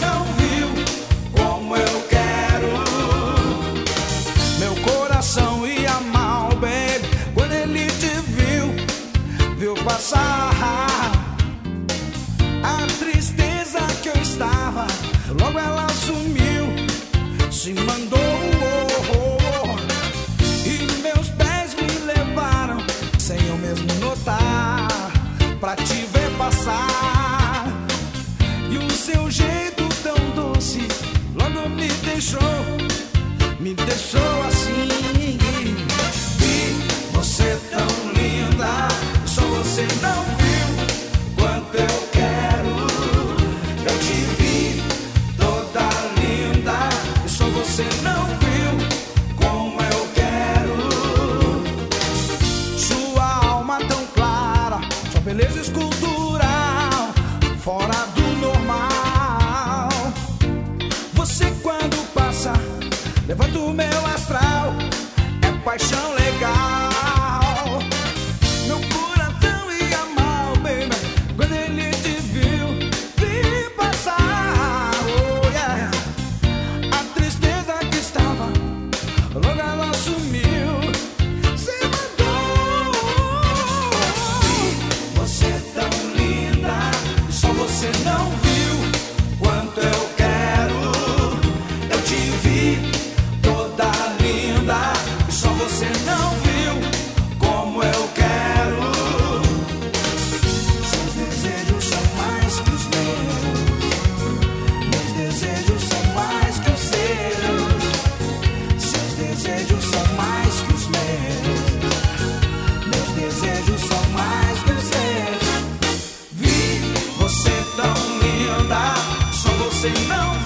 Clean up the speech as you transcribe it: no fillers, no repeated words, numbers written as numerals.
não viu como eu quero. Meu coração ia mal, baby, quando ele te viu passar. A tristeza que eu estava, logo ela sumiu, se mandou. E meus pés me levaram, sem eu mesmo notar, pra te ver passar. E o seu jeito tão doce logo me deixou assim. Vi você tão linda, só você não viu quanto eu quero. Eu te vi toda linda, só você não viu como eu quero. Sua alma tão clara, sua beleza escultural, fora do normal. Você quando passa, levanta o meu astral, é paixão legal. Meu coração ia mal, baby, quando ele te vi passar. Oh yeah. A tristeza que estava, logo ela sumiu, se mandou. Você tão linda, só você não viu quanto eu quero. Eu te vi toda linda, só você não viu como eu quero. Seus desejos são mais que os meus desejos são mais que os seus. Seus desejos são mais que os meus desejos são mais que os seus. Vi você tão linda, só você não